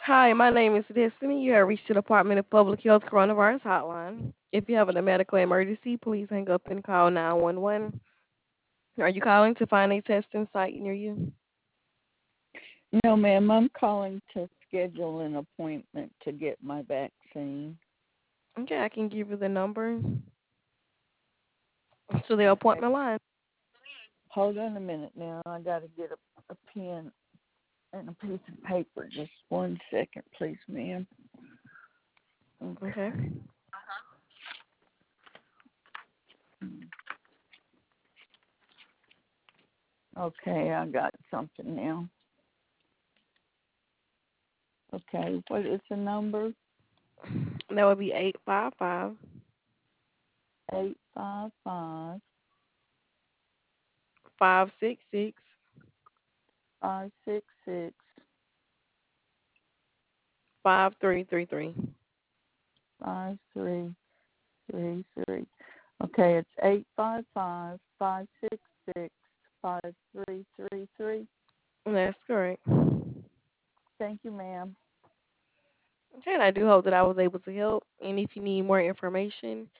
Hi, my name is Destiny. You have reached the Department of Public Health Coronavirus Hotline. If you have a medical emergency, please hang up and call 911. Are you calling to find a testing site near you? No, ma'am, I'm calling to schedule an appointment to get my vaccine. Okay, I can give you the number to the Okay. appointment line. Hold on a minute now. I got to get a pen and a piece of paper. Just 1 second, please, ma'am. Okay. Okay. Okay, I got something now. Okay, what is the number? That would be 855 855 566 566 5333. 5333. Okay, it's 855 566 5333. That's correct. Thank you, ma'am. Okay, and I do hope that I was able to help. And if you need more information,